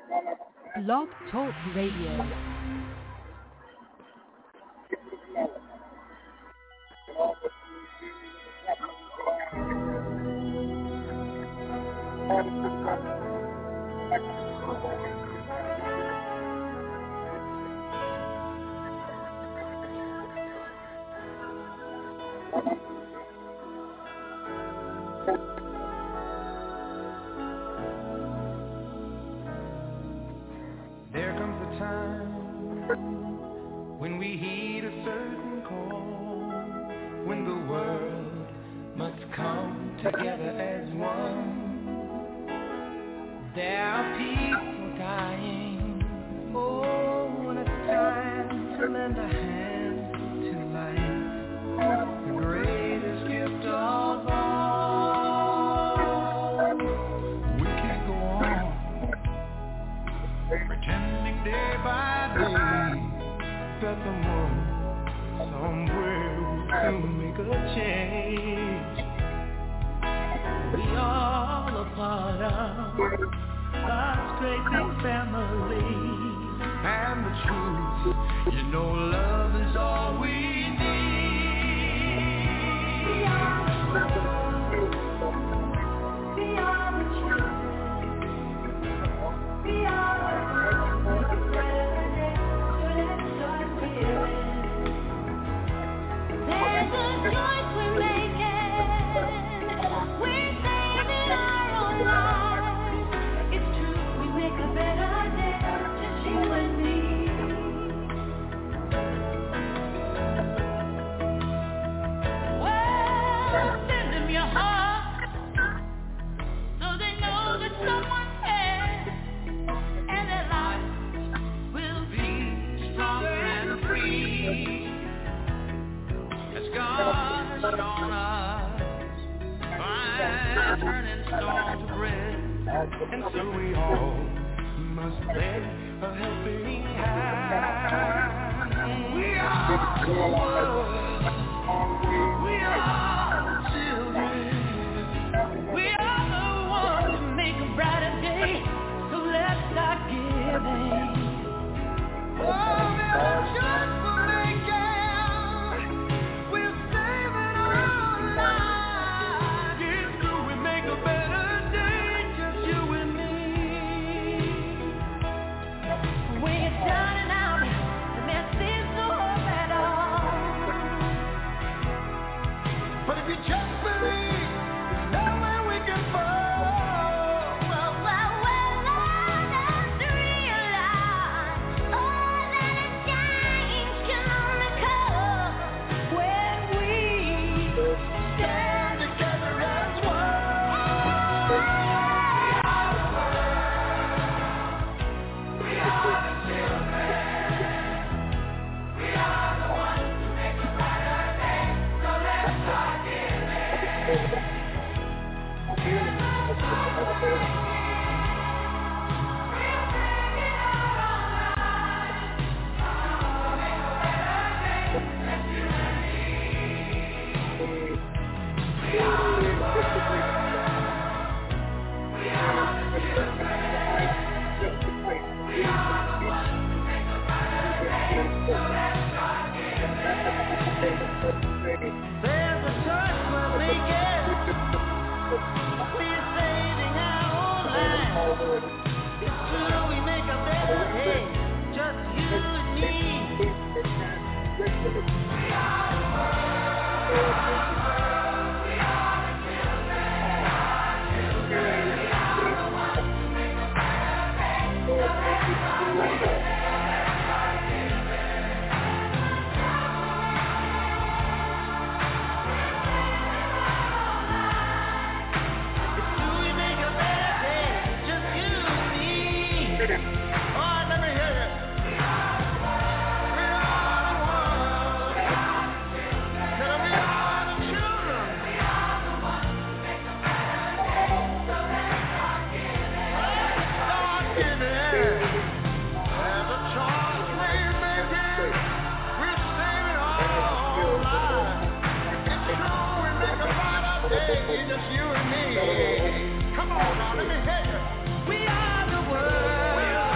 Blog Talk Radio. There comes a time when we heed a certain call, when the world must come together as one. There are people dying. Oh, when it's time to lend a hand to life, the greatest gift of all. We can't go on pretending day by day that the moon somewhere will soon make a change. We all a part of God's great big family, and the truth, you know, love is all we need. We are the children. We are there's a choice we're making. We're saving our own lives. It's true, we make a better day, just you and me. Well, send them your heart, so they know that someone cares, and their lives will be stronger and free. God has shown us fire turning stone to bread, and so we all must lend a helping hand. We are the world. We are the children. We are the ones to make a brighter day, so let's start giving. Oh, there's a choice we're making. There's a choice we're making. We're saving our own lives. It's true, we make a better day, just you and me. We are the world. We are the children. We are the ones who make a better day. So let's just you and me. Come on now, let me hear you. We are the world.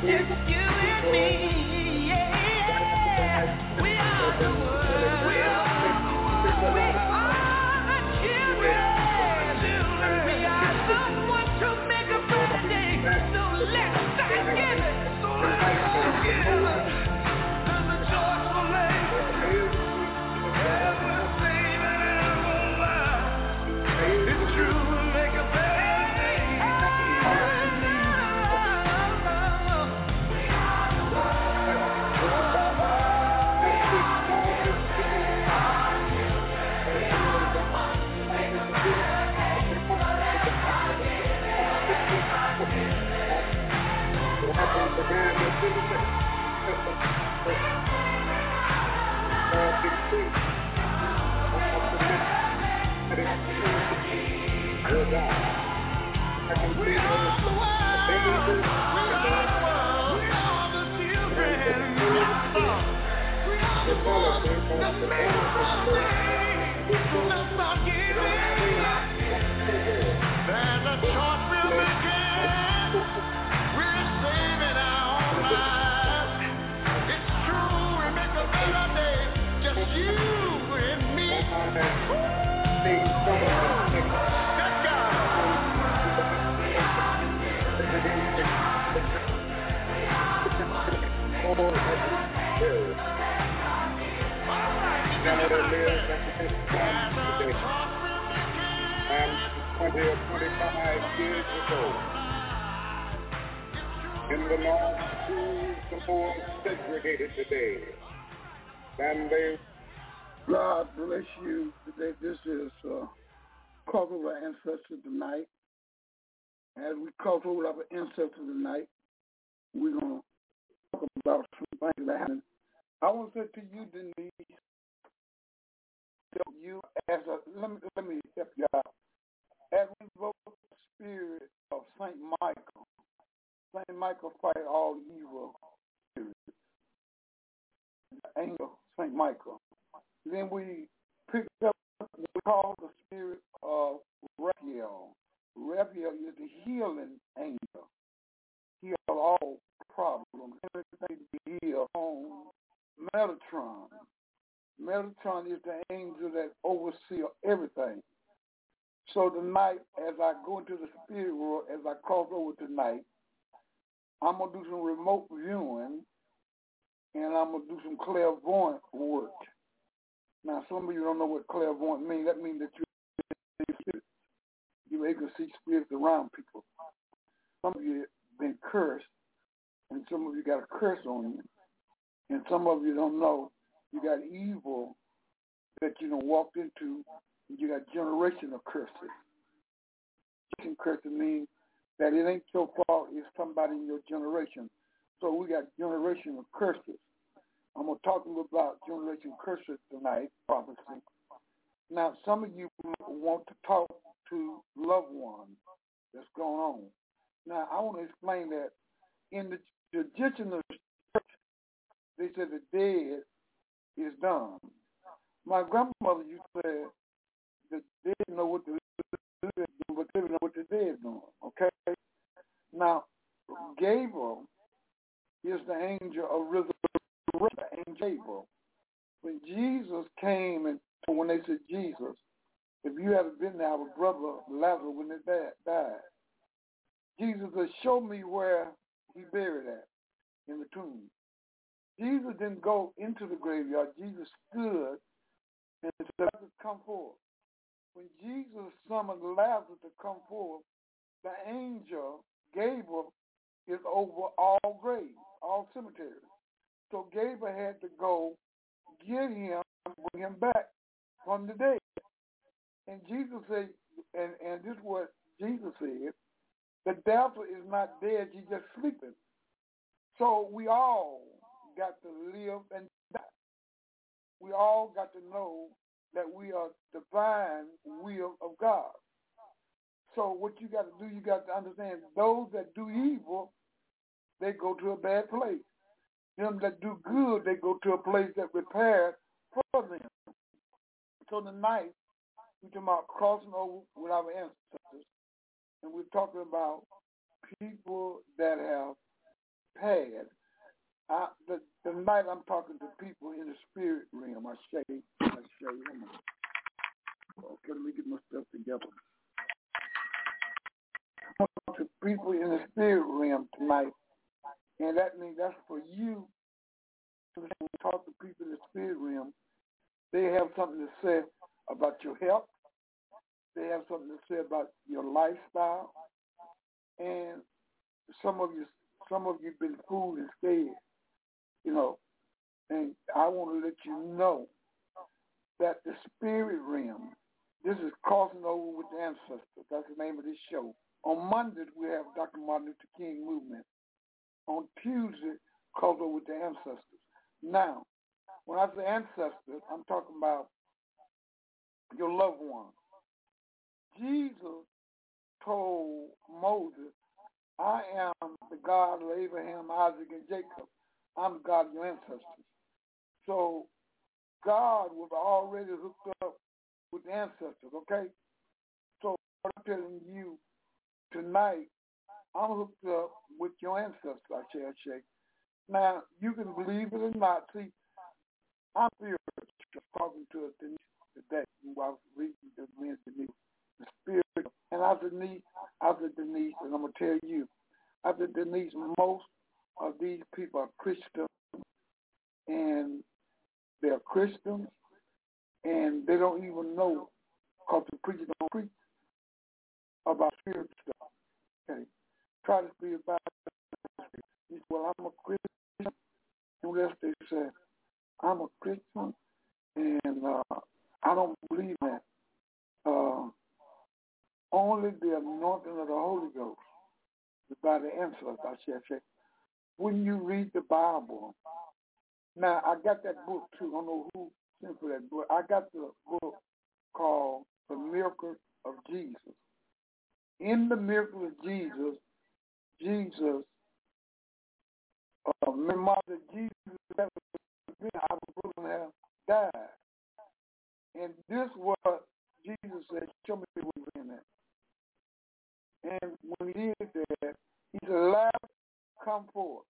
Just you and me, yeah. We are the world. We are the children. We are someone to make a better day. So let's thank Him. So let's thank Him. There's a joyful land. There's a saving our lives. It's true, we make a better day. And 20 or 25 years ago, in the North, schools are more segregated today than they. God bless you today. This is Call Over Our Ancestors tonight. As we call over our ancestors tonight, we're going to talk about some things that happened. I want to say to you, Denise, you as a, let me help you out. As we invoke the spirit of Saint Michael fight all evil spirits. The angel Saint Michael. Then we pick up, we call the spirit of Raphael. Raphael is the healing angel. Heal all problems, everything to be healed. Metatron. Metatron is the angel that oversees everything. So tonight, as I go into the spirit world, as I cross over tonight, I'm going to do some remote viewing, and I'm going to do some clairvoyant work. Now, some of you don't know what clairvoyant means. That means that you're able to see spirits around people. Some of you have been cursed, and some of you got a curse on you. And some of you don't know you got evil that you done walked into. You got generational curses. Generational curses means that it ain't your fault, it's somebody in your generation. So we got generational curses. I'm going to talk a little about generational curses tonight, prophecy. Now, some of you want to talk to loved ones that's going on. Now, I want to explain that in the traditional church, they said the dead is done. My grandmother used to say the dead know what the living do, but they don't know what the dead doing. Okay? Now, Gabriel is the angel of resurrection, angel Gabriel. When Jesus came, and when they said Jesus, if you haven't been there, our brother Lazarus, when his dad died, Jesus said, show me where he buried at, in the tomb. Jesus didn't go into the graveyard. Jesus stood and said, come forth. When Jesus summoned Lazarus to come forth, the angel, Gabriel, is over all graves, all cemeteries. So Gabriel had to go get him and bring him back from the dead. And Jesus said, and this is what Jesus said, the devil is not dead, he's just sleeping. So we all got to live and die. We all got to know that we are divine will of God. So what you got to do, you got to understand, those that do evil, they go to a bad place. Them that do good, they go to a place that prepared for them. So tonight, we're talking about crossing over with our ancestors, and we're talking about people that have prepared. Tonight I'm talking to people in the spirit realm. I say, okay, let me get my stuff together. I'm talking to people in the spirit realm tonight, and that means that's for you to talk to people in the spirit realm. They have something to say about your health. They have something to say about your lifestyle, and some of you've been fooled and scared, And I want to let you know that the spirit realm, this is crossing over with the ancestors. That's the name of this show. On Mondays we have Dr. Martin Luther King movement. On Tuesday, cross over with the ancestors. Now, when I say ancestors, I'm talking about your loved ones. Jesus told Moses, I am the God of Abraham, Isaac, and Jacob. I'm the God of your ancestors. So God was already hooked up with the ancestors, okay? So what I'm telling you tonight, I'm hooked up with your ancestors, I say. Now, you can believe it or not. See, I'm spiritual, talking to us today while I was reading the Denise, the spirit. And I said, Denise, and I'm going to tell you, I said, Denise, most of these people are Christians, and they're Christians, and they don't even know, because the preachers don't preach about spiritual stuff. Okay? Try to be about it. He said, well, I'm a Christian. And what else they say? I'm a Christian, and I don't believe that. Only the anointing of the Holy Ghost is by the ancestors, I say. When you read the Bible, now I got that book too. I don't know who sent for that book. I got the book called The Miracle of Jesus. In the miracle of Jesus, remember that Jesus out of prison have died. And this what Jesus said, show me what was in that. And when he did that, he said, Lazarus, come forth.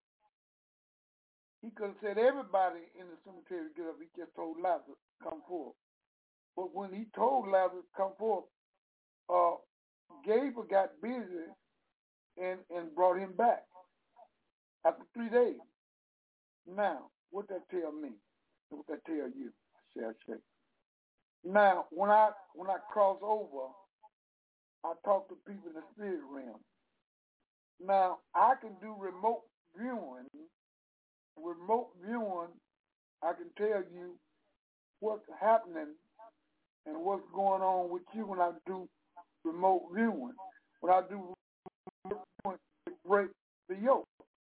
He could have said everybody in the cemetery get up. He just told Lazarus, come forth. But when he told Lazarus, come forth, Gabriel got busy and brought him back after 3 days. Now, what that tell me? What that tell you? I say. Now, when I cross over, I talk to people in the spirit realm. Now, I can do remote viewing. Remote viewing, I can tell you what's happening and what's going on with you when I do remote viewing. When I do remote viewing, it breaks the yoke.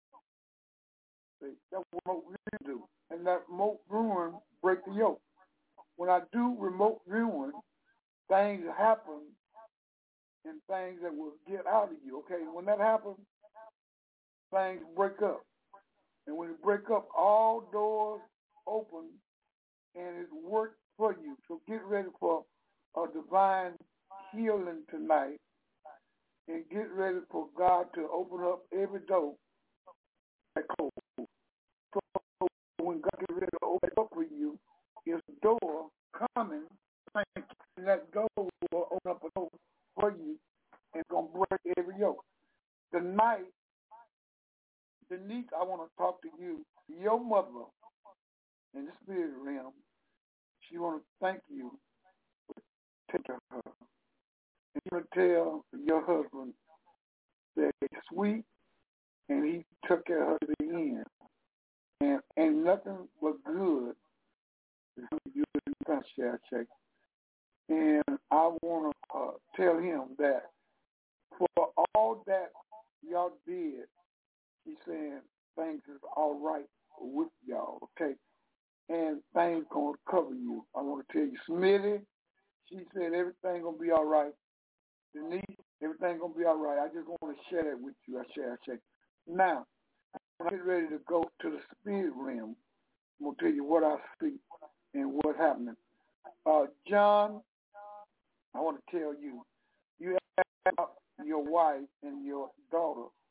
See, that's what remote viewing do. And that remote viewing break the yoke. When I do remote viewing, things happen and things that will get out of you. Okay, when that happens, things break up. And when it break up, all doors open and it works for you. So get ready for a divine healing tonight and get ready for God to open up every door that closed. So when God gets ready to open up for you, there's a door coming, and that door will open up a door for you and it's going to break every yoke. Tonight, Denise, I want to talk to you. Your mother in the spirit realm, she want to thank you for taking care of her. And you want to tell your husband that he's sweet and he took care of her to the end. And nothing but good is going to do in the check. And I want to tell him that for all that y'all did, he's saying things is all right with y'all, okay? And things going to cover you. I want to tell you, Smitty, she said everything going to be all right. Denise, everything going to be all right. I just want to share that with you. I share. Now, when I get ready to go to the spirit realm, I'm going to tell you what I see and what's happening. John, I want to tell you, you have your wife and your daughter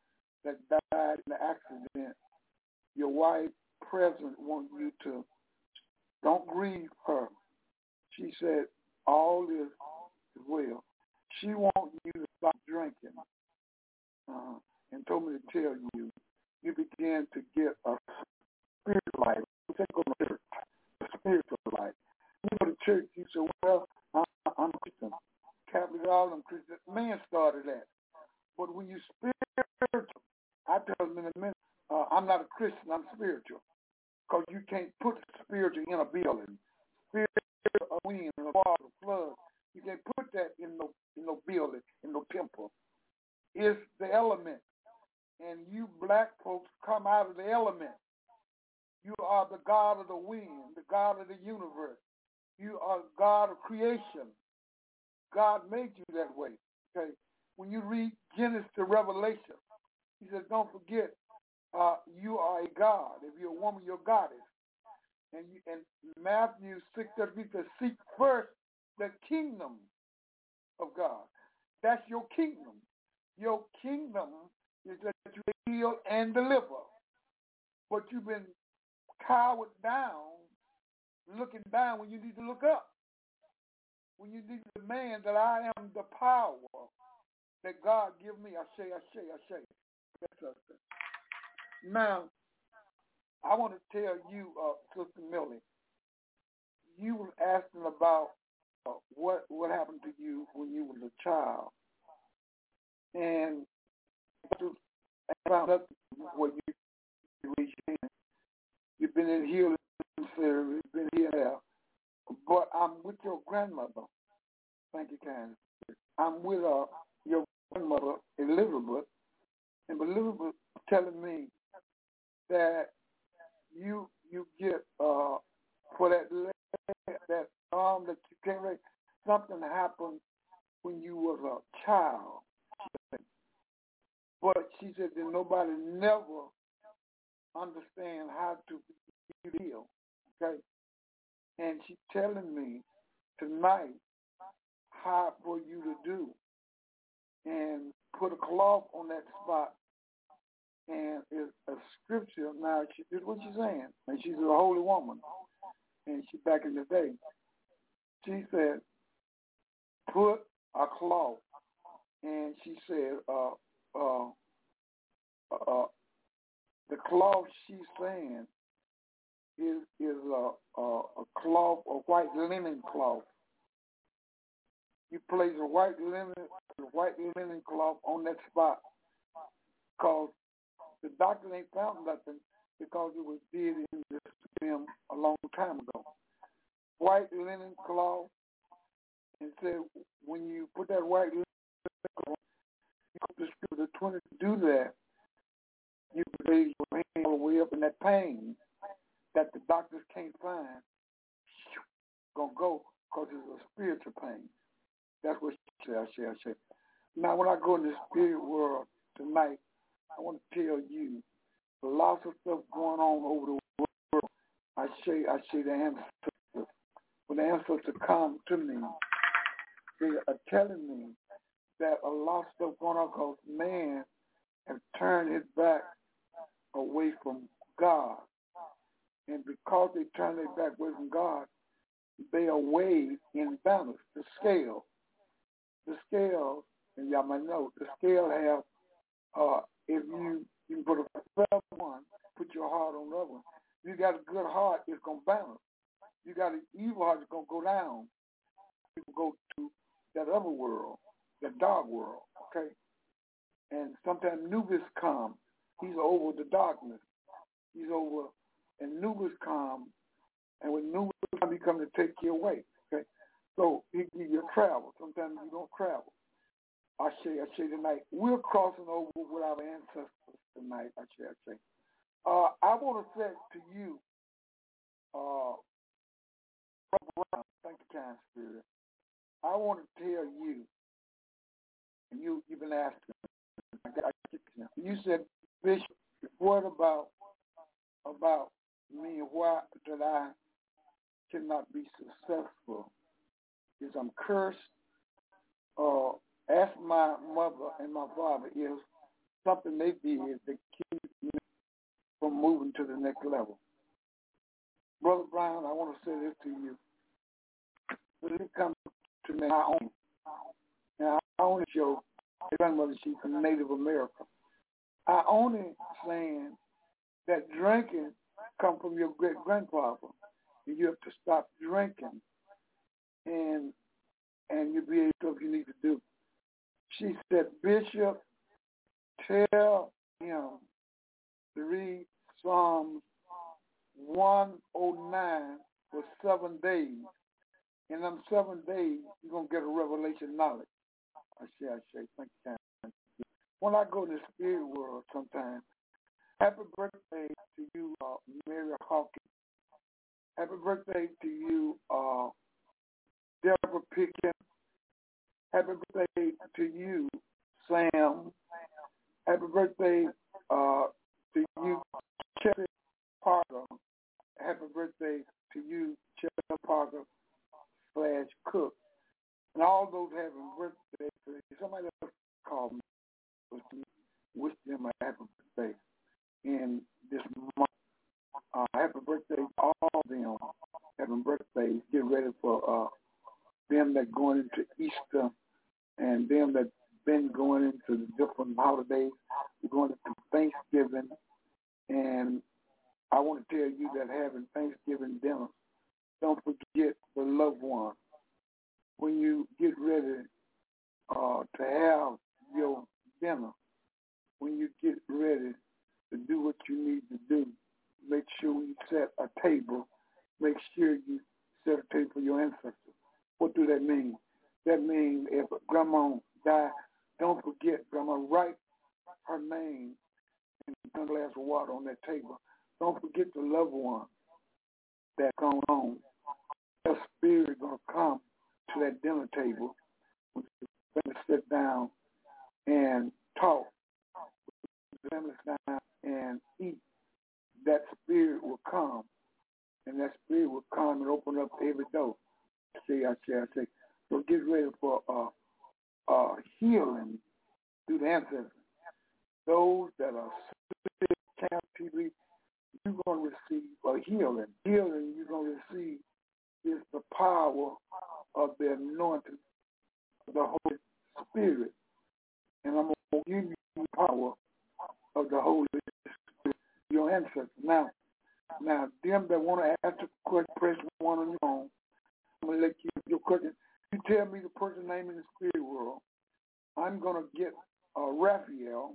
that died in the accident, your wife present want you to don't grieve her. She said all is well. She wants you to stop drinking, and told me to tell you, you begin to get a spiritual life. You take on a church, a spiritual life. You go to church, you say, well, I'm Christian. Catholic, all them Christians. Man started that. But when you spiritual, I tell them in a minute, I'm not a Christian, I'm spiritual. Because you can't put spiritual in a building. Spiritual, a wind, a water, a flood. You can't put that in no building, in no temple. It's the element. And you black folks come out of the element. You are the God of the wind, the God of the universe. You are God of creation. God made you that way. Okay. When you read Genesis to Revelation, he says, don't forget, you are a God. If you're a woman, you're a goddess. And Matthew 6:33 says, seek first the kingdom of God. That's your kingdom. Your kingdom is that you heal and deliver. But you've been cowered down, looking down when you need to look up. When you need to demand that I am the power that God give me. I say. Now, I want to tell you, Sister Millie, you were asking about what happened to you when you was a child. And I found out what you raised your hand. You've been in healing service, you've been here now. But I'm with your grandmother. Thank you, Candace. I'm with your grandmother, Elizabeth. And Elizabeth telling me that you get for that leg, that arm that you can't raise, something happened when you was a child. But she said that nobody never understand how to heal. Okay? And she's telling me tonight how for you to do. And put a cloth on that spot. And it's a scripture. Now, this is what she's saying. And she's a holy woman. And she back in the day. She said, put a cloth. And she said, the cloth she's saying is a cloth, a white linen cloth. You place a white linen cloth on that spot, because the doctor ain't found nothing, because it was did in them a long time ago. White linen cloth, and said when you put that white linen cloth, you put the scripture 20 to do that, you raise your hand all the way up in that pain that the doctors can't find. Gonna go, because it's a spiritual pain. That's what she said. Now, when I go in the spirit world tonight, I want to tell you lots of stuff going on over the world. I say the ancestors. When the ancestors come to me, they are telling me that a lot of stuff going on because man has turned his back away from God. And because they turn their back away from God, they are weighed in balance. The scale, and y'all might know, the scale have, if you can put a one, put your heart on the other one. If you got a good heart, it's going to balance. You got an evil heart, it's going to go down. People go to that other world, that dark world, okay? And sometimes Nubis comes. He's over the darkness. He's over, and Nubis comes, and when Nubis comes, he comes to take you away, okay? So he give you a travel. Sometimes you don't travel. I say tonight, we're crossing over with our ancestors tonight, I say. I want to say to you, thank you, kind spirit. I want to tell you, and you've been asking, you said, Bishop, what about me and why that I cannot be successful? Is I'm cursed? Ask my mother and my father, is something they did that keeps me from moving to the next level. Brother Brown, I want to say this to you. When it comes to me, I own it. Now, I own it, your grandmother, she's from Native America. I own it saying that drinking comes from your great-grandfather, and you have to stop drinking, and you'll be able to do what you need to do. She said, Bishop, tell him to read Psalms 109 for 7 days. In them 7 days, you're going to get a revelation knowledge. I say, thank you. When I go to the spirit world sometimes, happy birthday to you, Mary Hawkins. Happy birthday to you, Deborah Pickens. Happy birthday to you, Sam. Happy birthday to you, Chelsea Parker. Happy birthday to you, Chelsea Parker / Cook. And all those having birthdays, somebody else called me, wish them a happy birthday in this month. Happy birthday to all of them having birthdays. Get ready for them that going into Easter and them that been going into the different holidays. We're going into Thanksgiving, and I want to tell you that having Thanksgiving dinner, don't forget the loved one. When you get ready to have your dinner, when you get ready to do what you need to do, make sure you set a table. Make sure you set a table for your ancestors. What do that mean? That means if grandma died, don't forget, grandma, write her name and a glass of water on that table. Don't forget the loved one that's gone on. That spirit is going to come to that dinner table. When the family sit down and talk, the family sit down and eat, that spirit will come. And that spirit will come and open up every door. I say. So get ready for healing through the ancestors. Those that are sick, captivity, you're going to receive a healing. Healing you're going to receive is the power of the anointing of the Holy Spirit. And I'm going to give you the power of the Holy Spirit, your ancestors. Now, them that want to ask a question, press 1 on your own. I'm going to let you your question. You tell me the person's name in the spirit world. I'm going to get Raphael.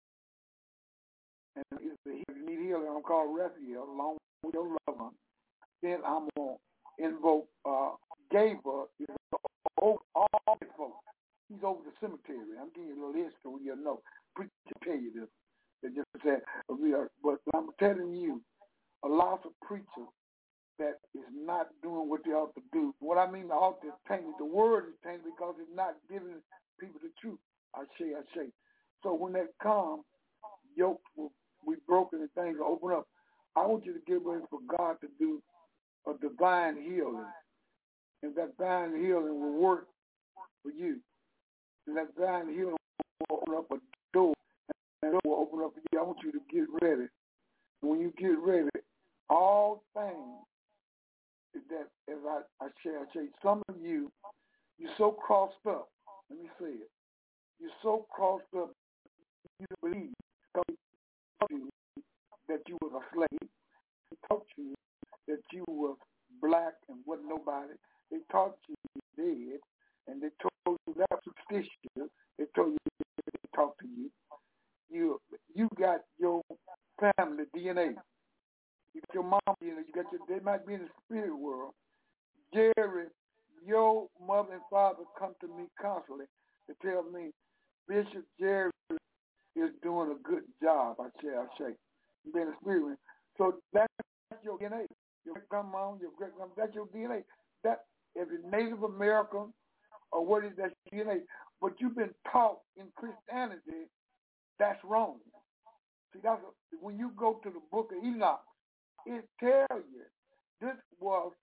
And if you need healing, I'm called Raphael, along with your loved one. Then I'm going to invoke Gabriel. He's over all the folks. He's over the cemetery. I'm giving you a little history when you know. Preacher tell you this. They just said, but I'm telling you, a lot of preachers that is not doing what they ought to do. What I mean, the altar is tainted. The word is tainted because it's not giving people the truth. I say. So when that comes, yokes will be broken and things will open up. I want you to get ready for God to do a divine healing. And that divine healing will work for you. And that divine healing will open up a door. And it will open up for you. I want you to get ready. When you get ready, all things that, as I share, some of you, you're so crossed up. Let me say it. You're so crossed up, you don't believe. Because he told you that you was a slave. He taught you that you were black and wasn't nobody. They taught you dead, and they told you that superstitious. They told you they talked to you. You got your family DNA. You got your mom DNA. They might be in the spirit world. Jerry, your mother and father come to me constantly to tell me, Bishop Jerry is doing a good job. I say. You've been in the spirit world. So that's your DNA. Your grandma, your great-grandma, that's your DNA. That if it's Native American or what is that DNA. But you've been taught in Christianity that's wrong. See, when you go to the book of Enoch, it tells you this was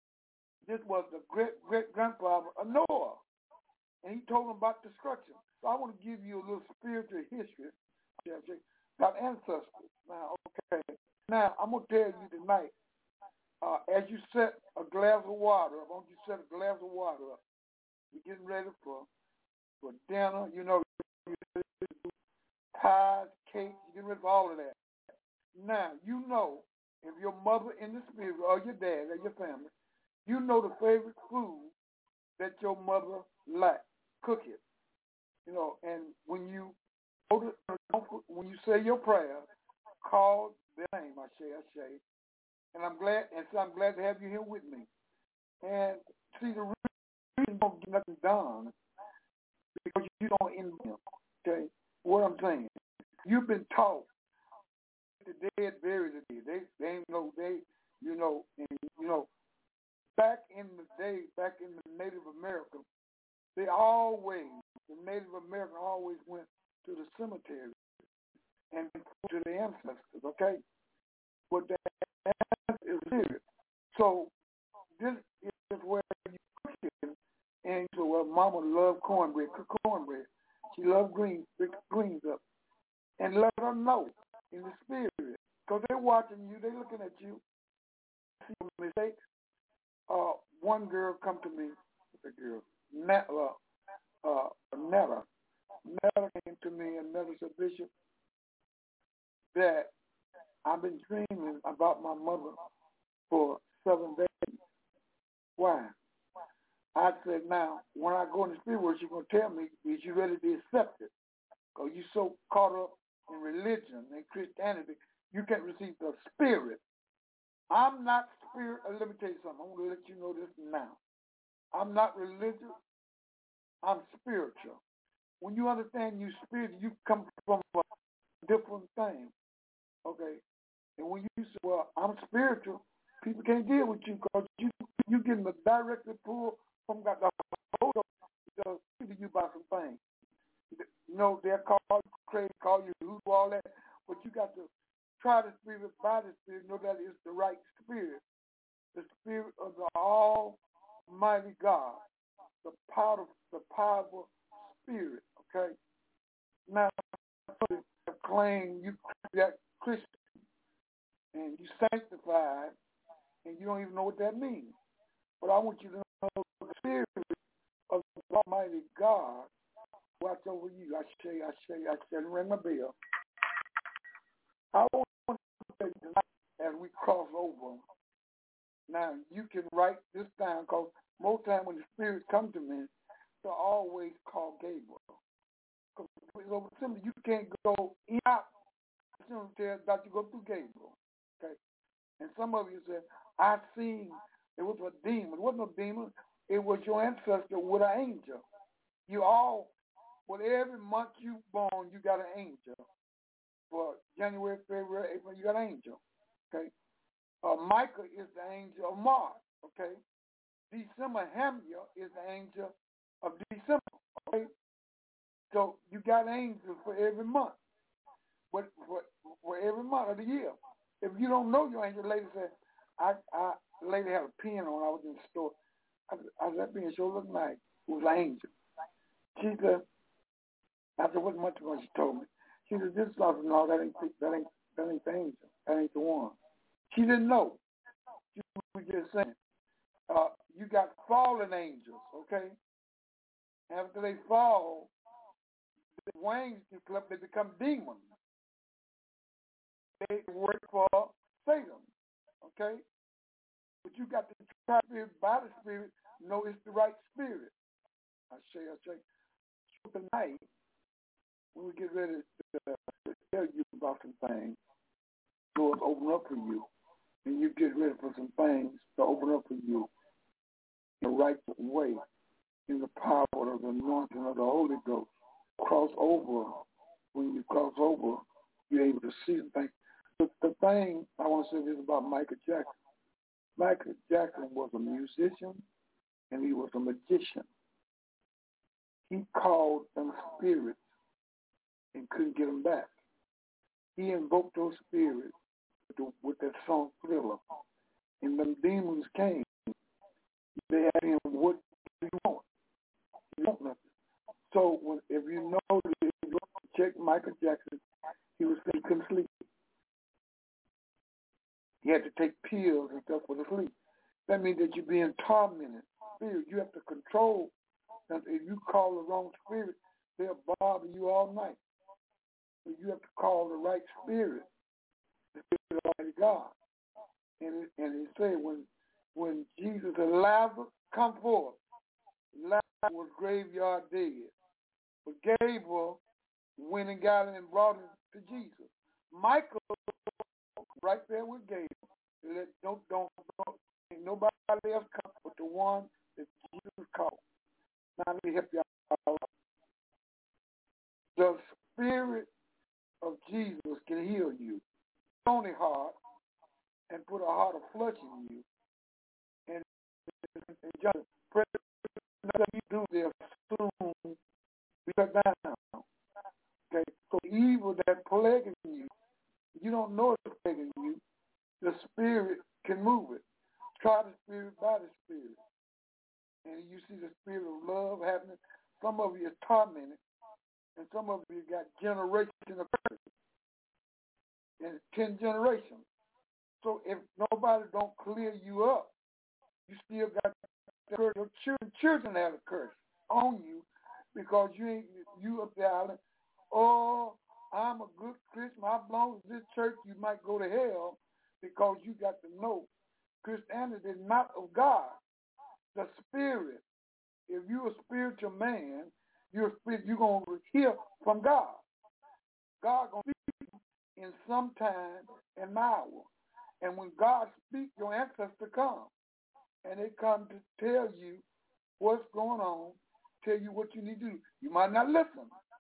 the great-grandfather of Noah. And he told him about destruction. So I want to give you a little spiritual history Got ancestors. Now, okay. Now, I'm going to tell you tonight, as you set a glass of water up, I want you to set a glass of water up. You're getting ready for dinner. You know, pies, cake, you're getting ready for all of that. Now, you know, if your mother in the spirit or your dad or your family, you know the favorite food that your mother likes. Cook it. You know, and when you say your prayer, call their name, Ashe. And I'm glad to have you here with me. And see, the reason you don't get nothing done because you don't end them. Okay, what I'm saying, you've been taught the dead buried the dead. They ain't no they, you know, and you know, back in the day, back in the Native America, the Native American always went to the cemetery and to the ancestors. Okay, but that is serious. So this is where you cook it, and so well, Mama loved cornbread. Cook cornbread. She loved greens up, and let her know in the spirit, because they're watching you, they're looking at you. See your mistakes. One girl come to me, the girl, Netta. Netta came to me and Netta said, Bishop, that I've been dreaming about my mother for 7 days. Why? I said, now, when I go in the spirit world, she's going to tell me, is you ready to accept it? Because you're so caught up in religion and Christianity, you can't receive the spirit. I'm not spirit. Let me tell you something. I'm going to let you know this now. I'm not religious. I'm spiritual. When you understand you spiritual, you come from a different thing. Okay? And when you say, well, I'm spiritual, people can't deal with you because you getting the directly pull from God. The Holy Ghost speak to you about some things. You know, they'll call you crazy, call you who, all that, but you got to try the spirit by the spirit, know that it's the right spirit, the spirit of the Almighty God, the powerful spirit. Okay. Now, you claim you that Christian and you sanctified, and you don't even know what that means. But I want you to know the spirit of the Almighty God watch over you. I say, ring my bell. I want to say tonight as we cross over. Now, you can write this down because most time when the spirits come to me, they'll always call Gabriel. Because simply, you can't go in out. Tell that you go through Gabriel. Okay? And some of you said, I seen it was a demon. It wasn't no demon. It was your ancestor with an angel. You all, well, every month you born, you got an angel. For January, February, April, you got an angel. Okay? Michael is the angel of Mars. Okay? December, Hamiel is the angel of December. Okay? So you got angels for every month. But for every month of the year. If you don't know your angel, lady said, lady had a pen on. I was in the store. I said, that pen sure looked nice. It was an angel. She said, I said, what much more she told me? She said, this stuff, no, that ain't the angel. That ain't the one. She didn't know. She was just saying. You got fallen angels, okay? After they fall, the wings develop, they become demons. They work for Satan, okay? But you got to try spirit by the spirit, know it's the right spirit. I say. So tonight, when we get ready to tell you about some things, doors open up for you, and you get ready for some things to open up for you in the right way, in the power of the anointing of the Holy Ghost. Cross over. When you cross over, you're able to see the things. The thing I want to say this about Michael Jackson. Michael Jackson was a musician and he was a magician. He called them spirits and couldn't get them back. He invoked those spirits with that song Thriller. And them demons came. They asked him, what do you want? You want nothing. So if you know, check Michael Jackson, He was saying he couldn't sleep. He had to take pills and stuff for the sleep. That means that you're being tormented. Spirit, you have to control. If you call the wrong spirit, they'll bother you all night. So you have to call the right spirit, the Spirit of Almighty God. And he said when Jesus and Lazarus come forth, Lazarus was graveyard dead. But Gabriel went and got him and brought him to Jesus. Michael right there with Gabriel. Don't ain't nobody else come but the one that Jesus called. Now let me help you out. The Spirit of Jesus can heal you. Stony heart and put a heart of flesh in you. And just pray that you do this soon be cut down. Okay? So evil that plaguing you, you don't know it's plaguing you. The Spirit can move it. Try the Spirit by the Spirit. And you see the spirit of love happening. Some of you are tormented, and some of you got generations of curses. And 10 generations. So if nobody don't clear you up, you still got the curse. Your children have a curse on you because you up there, oh, I'm a good Christian. I belong to this church. You might go to hell because you got to know Christianity is not of God. The Spirit. If you're a spiritual man, you're going to hear from God. God going to speak in some time and hour. And when God speaks, your ancestors come. And they come to tell you what's going on, tell you what you need to do. You might not listen.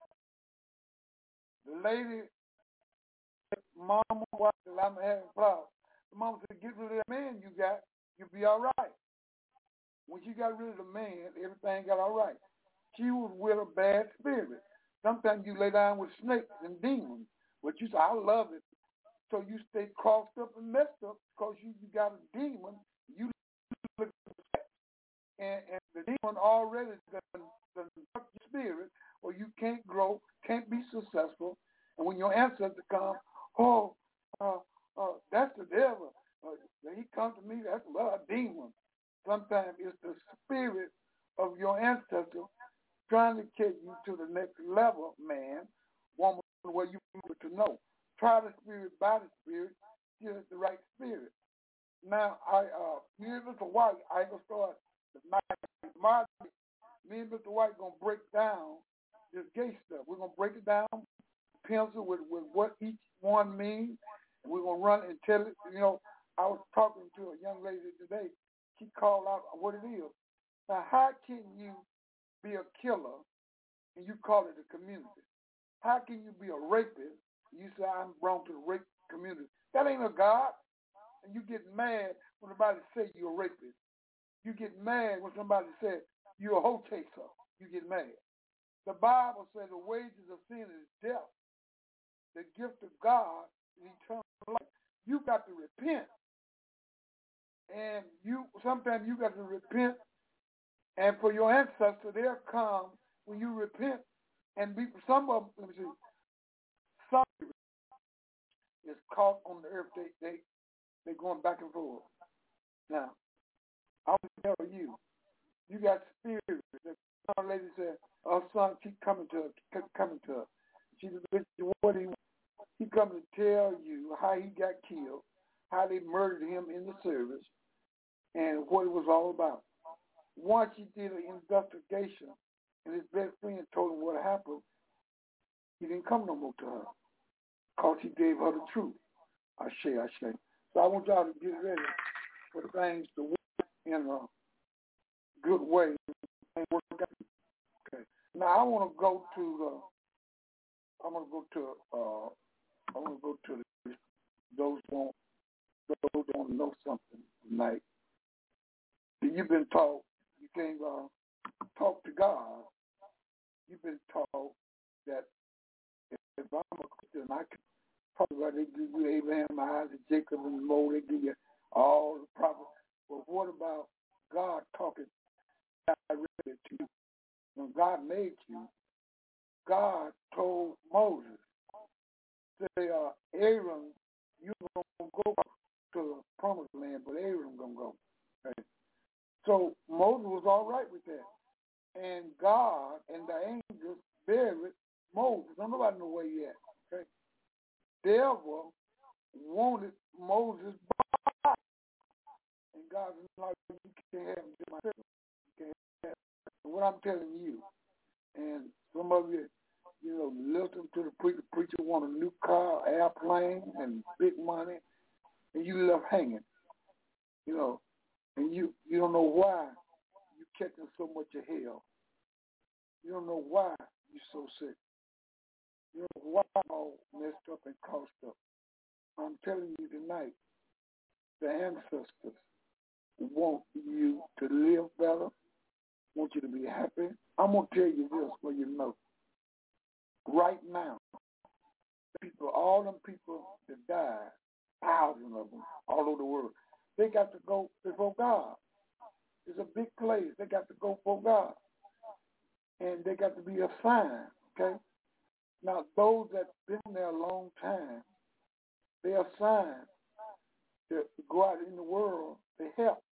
The lady, mama, wife, I'm having problems. The mama said, get rid of that man you got, you'll be all right. When she got rid of the man, everything got all right. She was with a bad spirit. Sometimes you lay down with snakes and demons, but you say, I love it. So you stay crossed up and messed up because you got a demon. You look at and the demon already done your spirit, or you can't grow, can't be successful. And when your ancestors come, that's the devil. He comes to me, that's a demon. Sometimes it's the spirit of your ancestor trying to take you to the next level, man, woman, where you need to know. Try the spirit by the spirit, get the right spirit. Now, me and Mr. White, I ain't going to start tomorrow. Me and Mr. White going to break down this gay stuff. We're going to break it down, pencil with what each one means, and we're going to run and tell it. You know, I was talking to a young lady today. She called out what it is. Now, how can you be a killer and you call it a community? How can you be a rapist and you say, I'm belong to the rape community? That ain't a God. And you get mad when somebody say you're a rapist. You get mad when somebody says you're a hoe chaser. You get mad. The Bible says the wages of sin is death. The gift of God is eternal life. You got to repent. And sometimes you got to repent, and for your ancestors, they'll come when you repent, and some of them, some is caught on the earth. They going back and forth. Now, I will tell you, you got spirits. The lady said, "Our son keep coming to her. She said, what he come to tell you how he got killed, how they murdered him in the service, and what it was all about." Once he did an investigation, and his best friend told him what happened, he didn't come no more to her, because he gave her the truth. I say. So I want y'all to get ready for things to work in a good way. Okay. Now I want to go to those who don't know something tonight. You've been taught you can't talk to God. You've been taught that if I'm a Christian, I can talk about. They give you Abraham, Isaac, Jacob, and Moses. They give you all the prophets. But what about God talking directly to you? When God made you, God told Moses say, Aaron, you're going to go to the promised land, but Aaron going to go. Okay? So Moses was all right with that. And God and the angels buried Moses. Don't nobody know where he at. Okay? Devil wanted Moses' body. And God is like, you can't have him to myself. You can't have him. What I'm telling you, and some of you, listen to the preacher. Preacher want a new car, airplane, and big money, and you left hanging. And you don't know why you catching so much of hell. You don't know why you're so sick. You don't know why all messed up and crossed up. I'm telling you tonight, the ancestors want you to live better, want you to be happy. I'm going to tell you this so you know. Right now, all them people that died, thousands of them all over the world, they got to go before God. It's a big place. They got to go before God. And they got to be assigned, okay? Now, those that been there a long time, they're assigned to go out in the world to help,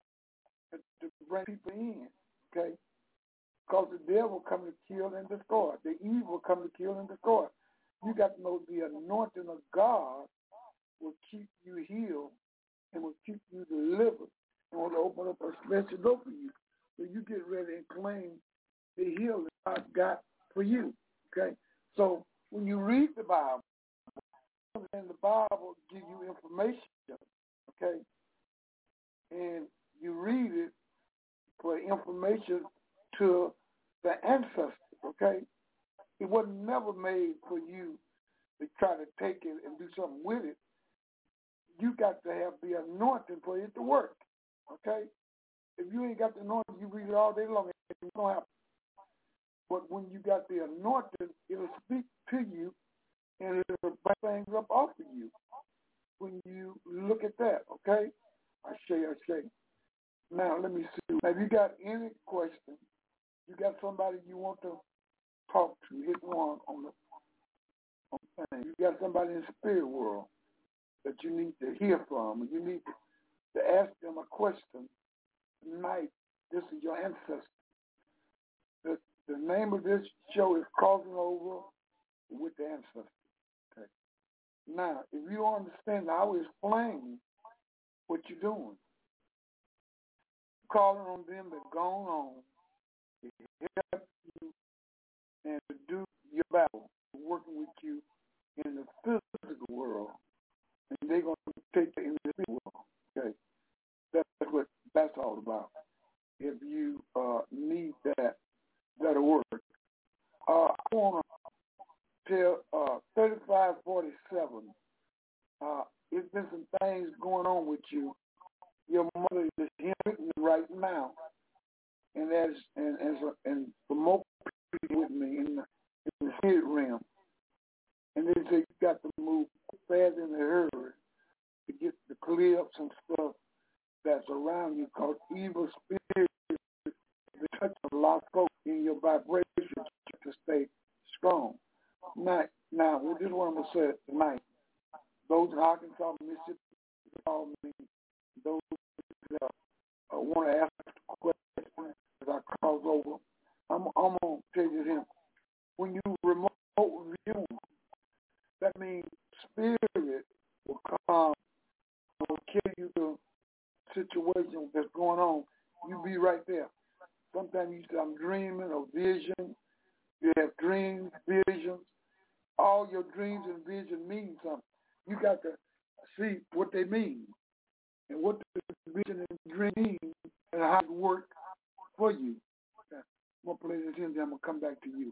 to bring people in, okay? Because the devil come to kill and destroy. The evil come to kill and destroy. You got to know the anointing of God will keep you healed and will keep you delivered and will open up a special door for you. So you get ready and claim the healing God got for you. Okay? So when you read the Bible, and the Bible gives you information, okay? And you read it for information to the ancestors, okay? It was never made for you to try to take it and do something with it. You got to have the anointing for it to work, okay? If you ain't got the anointing, you read it all day long, it don't happen. But when you got the anointing, it'll speak to you and it'll bring things up off of you. When you look at that, okay? I say. Now, let me see. Have you got any questions? You got somebody you want to talk to, hit one on the thing. You got somebody in the spirit world that you need to hear from. You need to ask them a question tonight. This is your ancestor. The name of this show is Crossing Over with the Ancestors. Okay. Now, if you don't understand, I will explain what you're doing. Calling on them that gone on to help you and to do your battle, working with you in the physical world, and they're going to take you in the spiritual world. Okay, that's what that's all about. If you need that, that'll work. I want to tell 3547. There's been some things going on with you. Your mother is hearing right now, and for more people with me in the spirit realm, and they say you got to move fast in a hurry to get to clear up some stuff that's around you, called evil spirits. They touch a lot of folks in your vibration to stay strong. Now, this is what I'm going to say tonight. Those in Arkansas, Mississippi, call me. Those that want to ask a question as I cross over, I'm going to tell you this. When you remote view, that means spirit will come, will kill you the situation that's going on. You be right there. Sometimes you say, I'm dreaming or vision. You have dreams, visions. All your dreams and vision mean something. You got to see what they mean and what the vision and dream mean and how it work for you. Okay. I'm going to play this in there. I'm going to come back to you.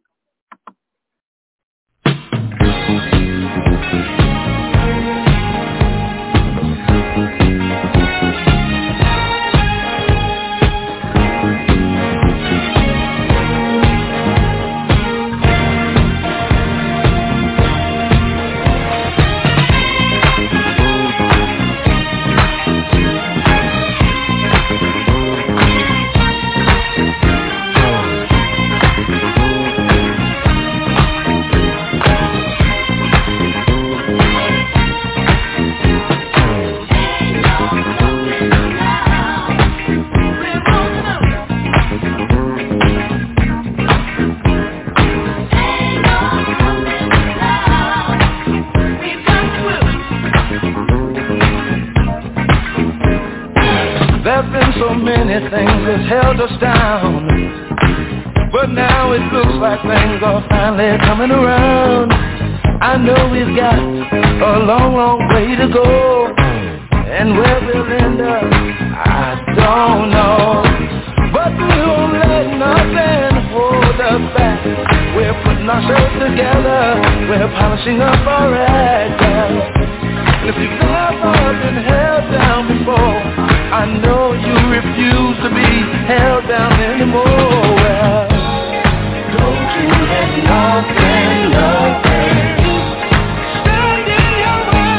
many things has held us down, but now it looks like things are finally coming around. I know we've got a long, long way to go, and where we'll end up, I don't know. But we won't let nothing hold us back. We're putting ourselves together, we're polishing up our act. And if you've never been held down before, I know you refuse to be held down anymore. Well, don't you let nothing stand in your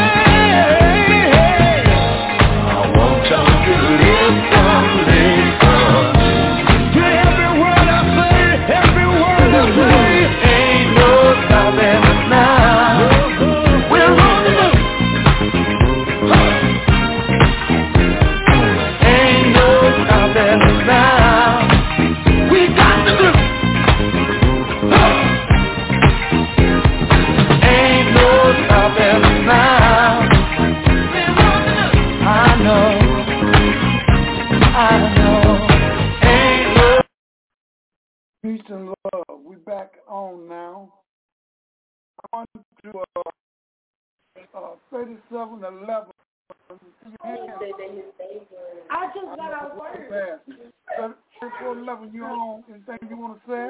way. I want y'all to live someday. To every word I say, ain't no stopping us now. We're on the move. Ain't no stopping us now. We got the groove. Ain't no stopping us now. I know. Ain't no. Peace and love. We back on now. On to 3711. I just got out of work. 3411, you on? Anything you want to say?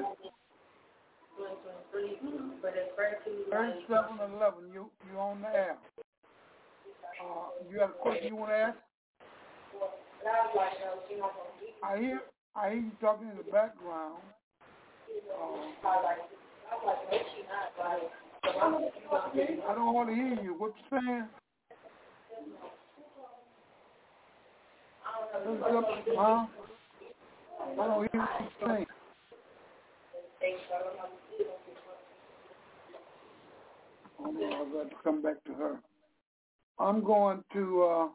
3711, you on the air. You have a question you want to ask? I hear you talking in the background. I don't want to hear you. What you saying? Huh? I don't hear what you're saying. I've got to come back to her. I'm going to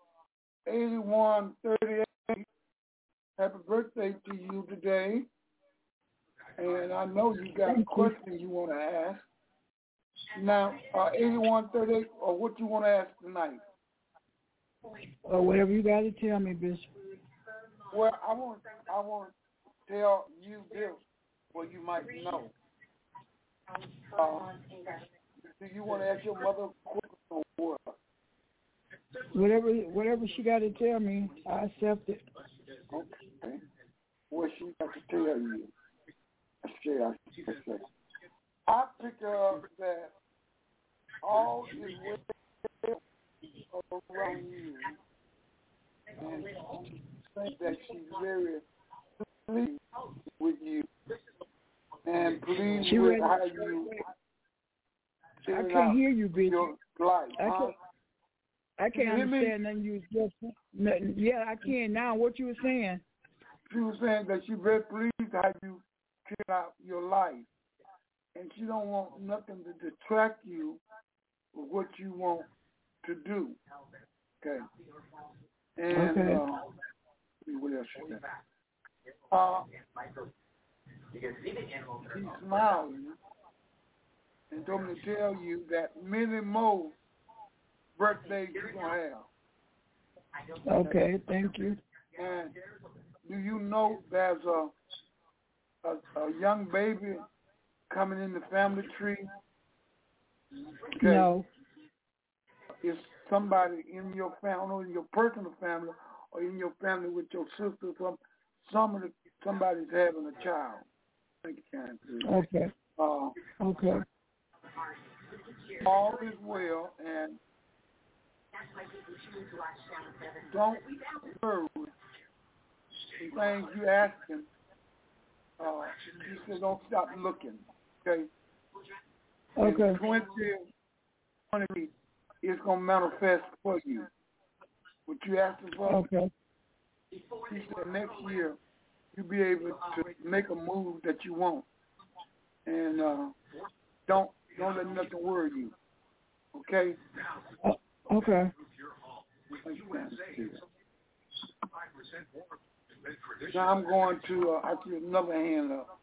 8138. Happy birthday to you today. And I know you got a question you want to ask. Now, 8138, or what you want to ask tonight? Or whatever you got to tell me, Bishop. Well, I want to tell you this, what you might know. Do you want to ask your mother a question or what? Whatever she got to tell me, I accept it. Okay. What she got to tell you? I pick up that all is well around you, and think that she's very pleased with you, and pleased with how you. I can't hear you, Bishop. Your life, I can't understand nothing you just. Yeah, I can now. What you were saying? She was saying that she's very pleased how you carry out your life, and she don't want nothing to detract you with what you want to do. Okay. And what else she said? She smiled and told me to tell you that many more birthdays you're going to have. Okay, thank you. And do you know there's a young baby coming in the family tree? Okay. No. It's somebody in your family, in your personal family, or in your family with your sister. Somebody's having a child. Thank you, kind. Okay. Okay. All is well, and don't worry. The things you asking, you said don't stop looking. Okay. Okay. In 2020, it's gonna manifest for you. What you asking for? Okay. He said next year you'll be able to make a move that you want, and don't let nothing worry you. Okay. Okay. Now I'm going to I see another hand up.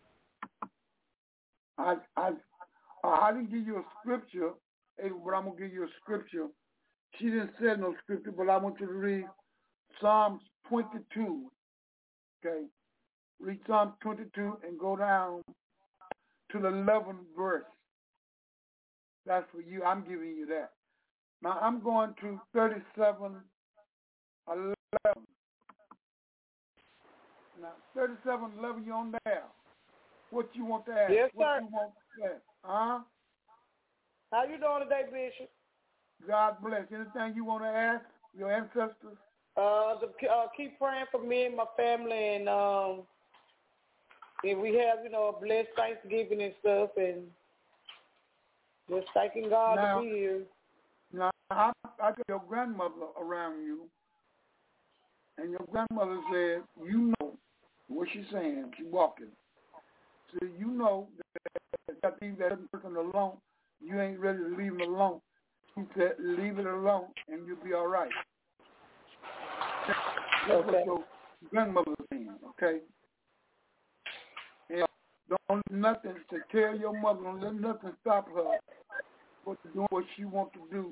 I didn't give you a scripture, but I'm gonna give you a scripture. She didn't say no scripture, but I want you to read Psalms 22, Okay? Read Psalm 22 and go down to the 11th verse. That's for you. I'm giving you that. Now I'm going to 37:11. Now 37:11, you on there? What you want to ask? Yes, sir. What you want to ask? Huh? How you doing today, Bishop? God bless. Anything you want to ask your ancestors? Keep praying for me and my family, and we have, a blessed Thanksgiving and stuff, and just thanking God to be here. Now, I got your grandmother around you, and your grandmother said, you know what she's saying. She's walking. So you know that leave that person alone. You ain't ready to leave him alone. She said, leave it alone, and you'll be all right. That's what your grandmother's saying, okay? And don't let nothing to tell your mother, don't let nothing stop her from doing what she wants to do.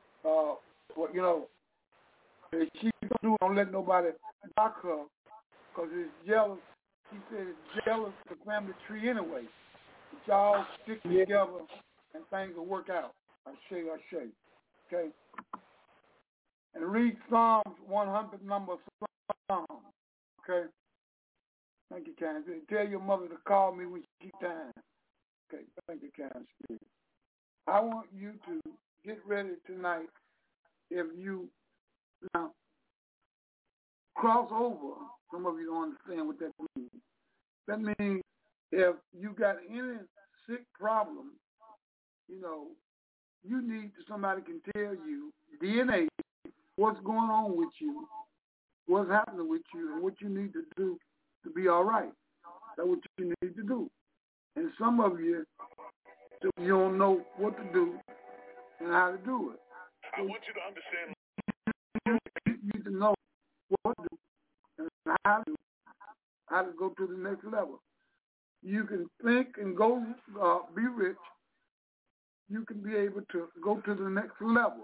If she don't let nobody block her, because it's jealous. She said it's jealous of the family tree anyway. But y'all stick together and things will work out. I say. Okay? And read Psalms 100, number Psalm. Okay? Thank you, kind Spirit. Tell your mother to call me when she gets time. Okay, thank you, kind Spirit. I want you to get ready tonight. If you now cross over, some of you don't understand what that means. That means if you got any sick problem, you need somebody can tell you DNA, what's going on with you, what's happening with you, and what you need to do to be all right. That's what you need to do. And some of you don't know what to do and how to do it. So I want you to understand. You need to know what to do and how to go to the next level. You can think and go be rich. You can be able to go to the next level.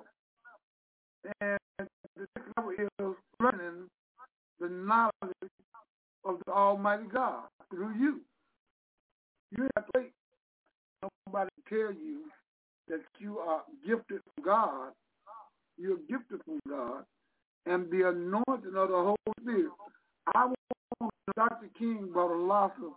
And the next level is learning the knowledge of the Almighty God through you. You have to wait for somebody to tell you that you are gifted from God. You're gifted from God. And the anointing of the Holy Spirit. I want Dr. King brought a lot of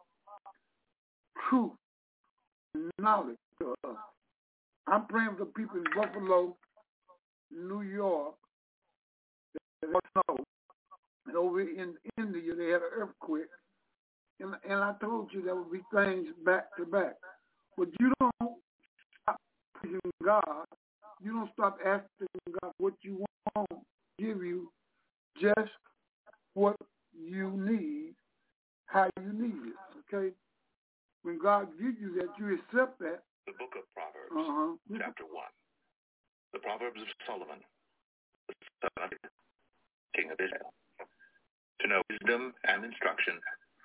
truth and knowledge to us. I'm praying for people in Buffalo, New York, that don't know. And over in India, they had an earthquake. And I told you there would be things back to back. But you don't stop praising God. You don't stop asking God what you want to give you, just what you need, how you need it, okay? When God gives you that, you accept that. The book of Proverbs, chapter 1. The Proverbs of Solomon, the son of David, king of Israel. To know wisdom and instruction,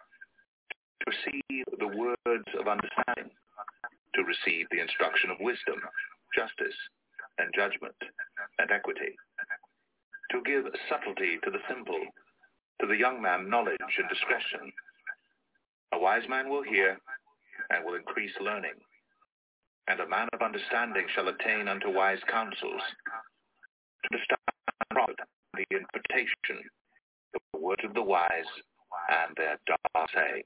to receive the words of understanding, to receive the instruction of wisdom, justice, and judgment, and equity, to give subtlety to the simple, to the young man knowledge and discretion. A wise man will hear and will increase learning, and a man of understanding shall attain unto wise counsels, to understand the interpretation of the words of the wise and their dark sayings.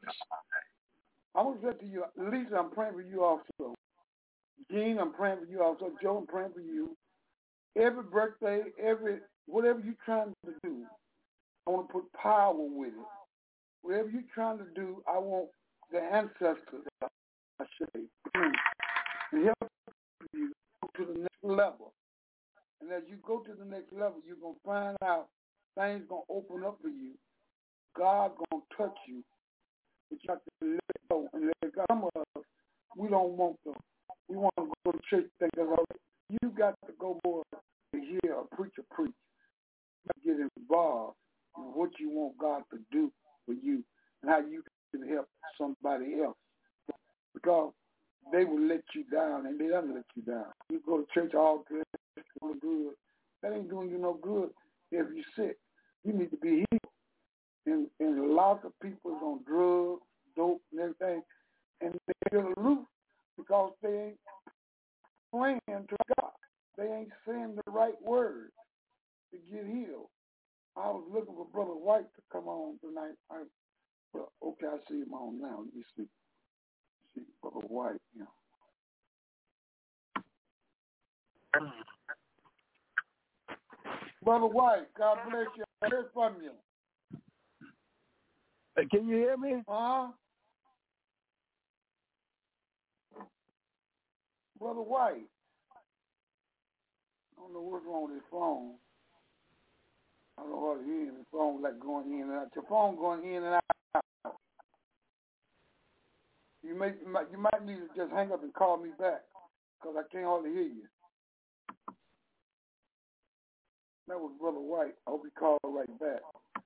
I want to say to you, Lisa, I'm praying for you also. Jean, I'm praying for you also. Joe, I'm praying for you. Every birthday, whatever you're trying to do, I want to put power with it. Whatever you're trying to do, I want the ancestors, I say, to help you go to the next level. And as you go to the next level, you're going to find out things going to open up for you. God going to touch you. But you have to let go and let God. Some of us, we don't want to. We want to go to church, think that's all right. You got to go more to hear a preacher preach. You got to get involved in what you want God to do for you and how you can help somebody else. Because they will let you down, and they don't let you down. You go to church all good, good. That ain't doing you no good if you're sick. You need to be healed. And lots of people is on drugs, dope, and everything, and they're aloof because they ain't praying to God. They ain't saying the right words to get healed. I was looking for Brother White to come on tonight. Okay, I see him on now. Let me see. Brother White, yeah. Brother White, God bless you. I heard from you. Can you hear me? Brother White. I don't know what's wrong with his phone. I don't know what it is. His phone like going in and out. Your phone going in and out. You might need to just hang up and call me back because I can't hardly hear you. That was Brother White. I hope he called right back.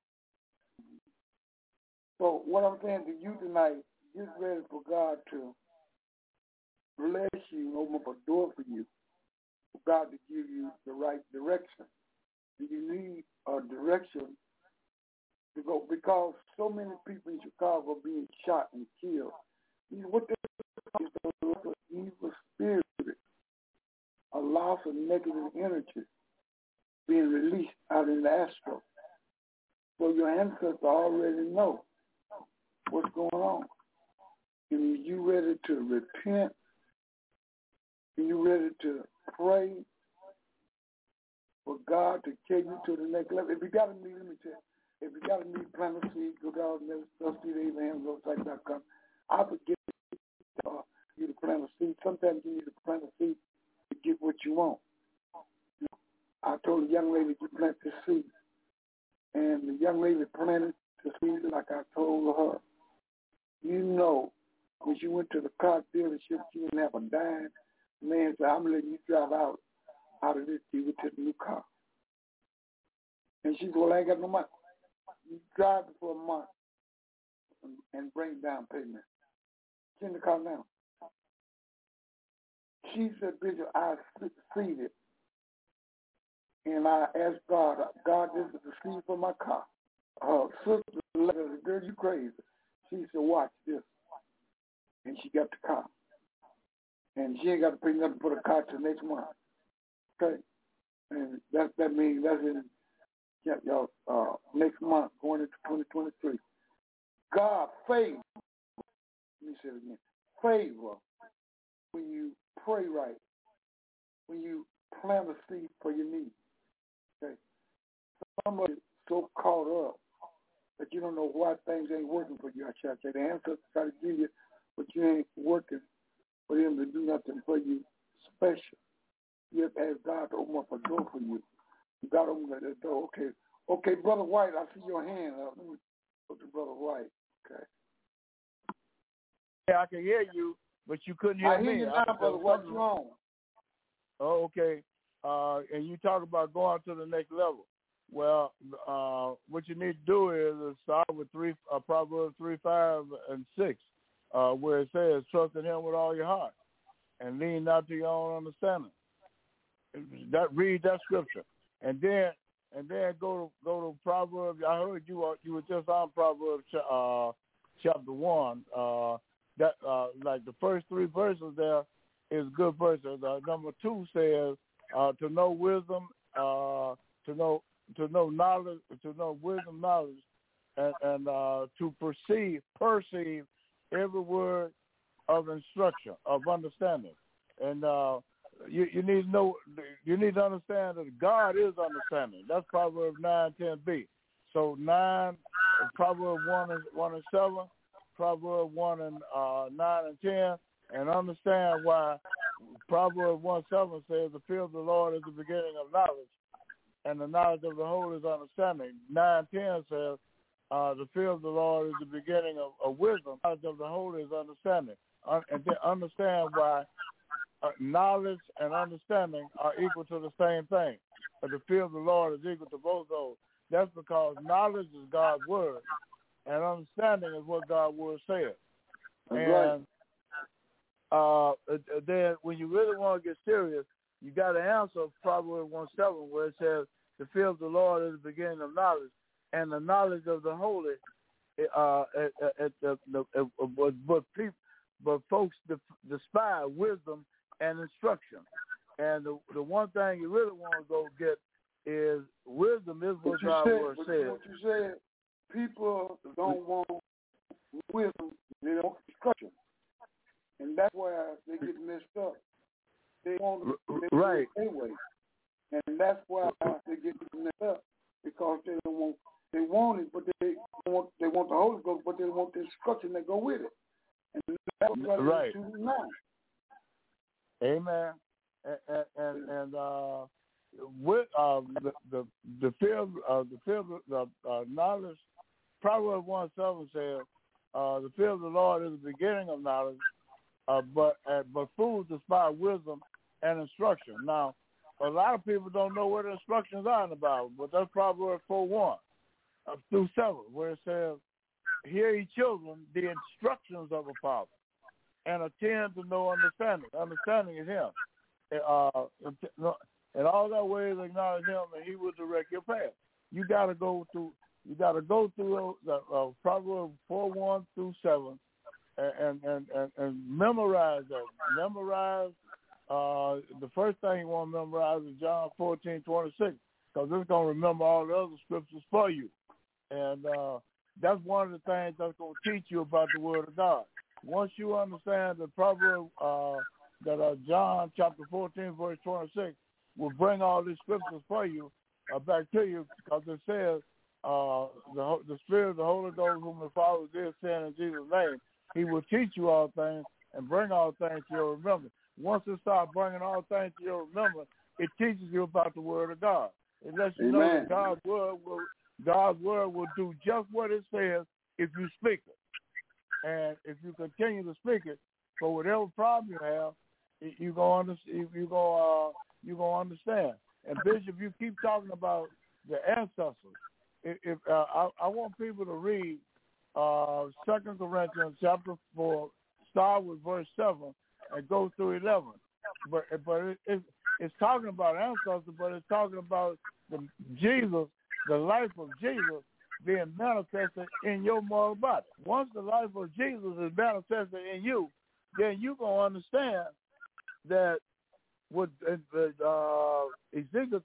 So what I'm saying to you tonight, get ready for God to bless you, open up a door for you, for God to give you the right direction. You need a direction to go because so many people in Chicago are being shot and killed. What they is an evil spirit, a loss of negative energy being released out in the astral. So your ancestors already know what's going on. And you ready to repent? Are you ready to pray for God to take you to the next level? If you got a need, let me tell you, if you got a need, plant a seed, go down to Abrahamswebsite.com. I forget you to plant a seed. Sometimes you need to plant a seed to get what you want. I told the young lady to plant the seed. And the young lady planted the seed like I told her. You know, when she went to the car dealership, she didn't have a dime. The man said, I'm letting you drive out of this deal to the new car. And she said, well, I ain't got no money. You drive it for a month and bring down payment. She's in the car now. She said, Bishop, I seeded. And I asked God, this is the seed for my car. Her sister let her, girl, you crazy. She said, watch this. And she got the car. And she ain't got to pay nothing for the car till next month. Okay? And that means that's in next month, going into 2023. God favor. Let me say it again. Favor when you pray right. When you plant a seed for your need. Okay? Somebody so caught up that you don't know why things ain't working for you. I shall say the ancestors try to give you, but you ain't working for them to do nothing for you special. You have to ask God to open up a door for you. God opened that door. Okay, Brother White, I see your hand up. Let me go to Brother White. Okay. Yeah, I can hear you, but you couldn't hear me. I hear you now, Brother White. You on? Oh, okay. And you talk about going to the next level. Well, what you need to do is start with Proverbs 3, 5, and 6, where it says, trust in him with all your heart and lean not to your own understanding. Read that scripture. And then go to Proverbs. I heard you were just on Proverbs chapter 1. Like the first 3 verses there is good verses. Number 2 says to know wisdom, to know knowledge, to know wisdom, knowledge, and to perceive every word of instruction, of understanding. And you need to know, you need to understand that God is understanding. That's Proverbs 9, 10b. So 9, Proverbs 1 and 7, Proverbs 1 and 9 and 10, and understand why Proverbs 1:7 says the fear of the Lord is the beginning of knowledge, and the knowledge of the whole is understanding. 9:10 says the fear of the Lord is the beginning of wisdom. Knowledge of the whole is understanding. And then understand why knowledge and understanding are equal to the same thing. But the fear of the Lord is equal to both those. That's because knowledge is God's word, and understanding is what God's word says. And then when you really want to get serious, you got to answer Proverbs 1:7, where it says, the fear of the Lord is the beginning of knowledge, and the knowledge of the holy. But folks despise wisdom and instruction. And the one thing you really want to go get is wisdom is what God's word says. What you said, people don't want wisdom, they don't instruction. And that's why they get messed up. They want right. Their way. And that's why they get messed up, because they want it, but they want the Holy Ghost, but they want the instruction that go with it. And that's what right. they're choosing now. Amen. And with the field of knowledge, Proverbs 1:7 says, the fear of the Lord is the beginning of knowledge, but fools despise wisdom and instruction. Now, a lot of people don't know what the instructions are in the Bible, but that's Proverbs 4:1 through 7, where it says, "Hear ye children the instructions of a father, and attend to know understanding." Understanding is Him. In all thy ways acknowledge Him, and He will direct your path. You got to go through the Proverbs 4:1 through 7, and memorize that. Memorize. The first thing you want to memorize is John 14:26, because it's going to remember all the other scriptures for you. And that's one of the things that's going to teach you about the Word of God. Once you understand the proverb that John chapter 14, verse 26, will bring all these scriptures for you back to you, because it says, the Spirit of the Holy Ghost, whom the Father did send in Jesus' name, He will teach you all things and bring all things to your remembrance. Once it starts bringing all things to your remembrance, it teaches you about the Word of God. It lets you know that God's word will do just what it says if you speak it. And if you continue to speak it, for whatever problem you have, you're gonna understand. And Bishop, you keep talking about the ancestors. If I want people to read 2 Corinthians chapter 4, start with verse 7 and go through 11. But it's talking about ancestors, but it's talking about Jesus, the life of Jesus being manifested in your mortal body. Once the life of Jesus is manifested in you, then you're going to understand that with Ezekiel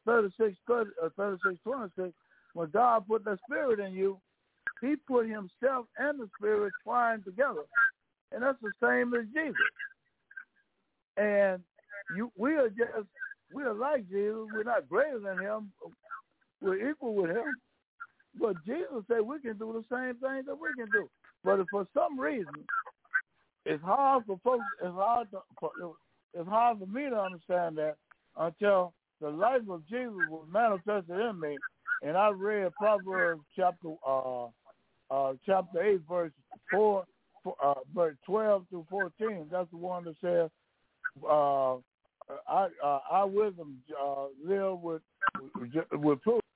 36:26, when God put the Spirit in you, He put Himself and the Spirit twined together. And that's the same as Jesus. And we are like Jesus. We're not greater than Him. We're equal with Him. But Jesus said we can do the same thing that we can do. But if for some reason it's hard for folks, it's hard for me to understand that until the life of Jesus was manifested in me. And I read Proverbs chapter 8, verse 12 through 14. That's the one that says, "I wisdom live with proof,